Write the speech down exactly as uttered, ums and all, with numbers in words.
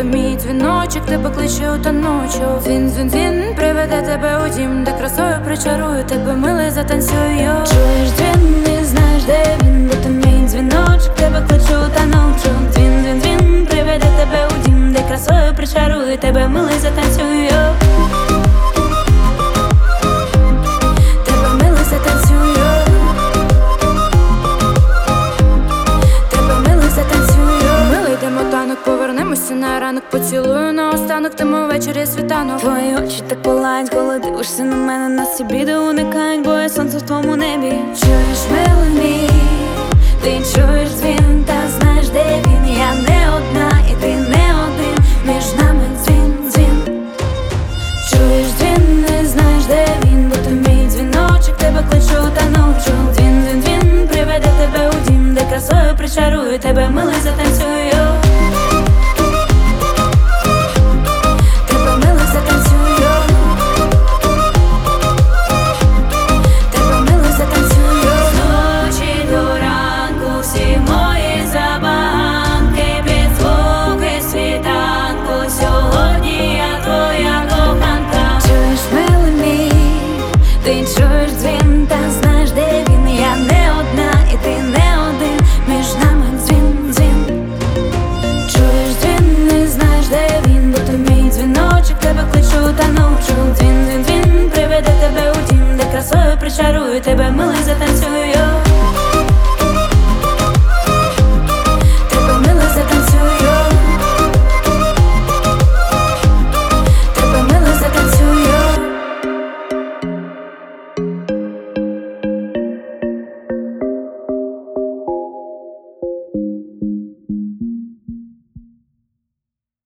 мій дзвіночок, тебе кличе у таночок. Дзвін, дзвін, дзвін, приведе тебе у дім, де красою причарую тебе, милий, затанцюю. Чуєш дзвін, не знаєш, де він, бо то мій дзвіночок, тебе кличе у таночок. Дзвін, дзвін, дзвін, приведе тебе у дім, де красою причарую тебе, милий, затанцюю. Повернемося на ранок, поцілую наостанок, тому ввечері світанок. Твої очі так палають, коли дивишся на мене, нас і біди уникають, бо я сонце в твоєму небі. Чуєш, милий мій, ти чуєш дзвін, та знаєш, де він. Я не одна і ти не один, між нами дзвін, дзвін. Чуєш дзвін, не знаєш, де він, бо то мій дзвіночок, тебе кличу у таночок. Дзвін, дзвін, дзвін, приведе тебе у дім, де красою причарую тебе, милий, затанцюю.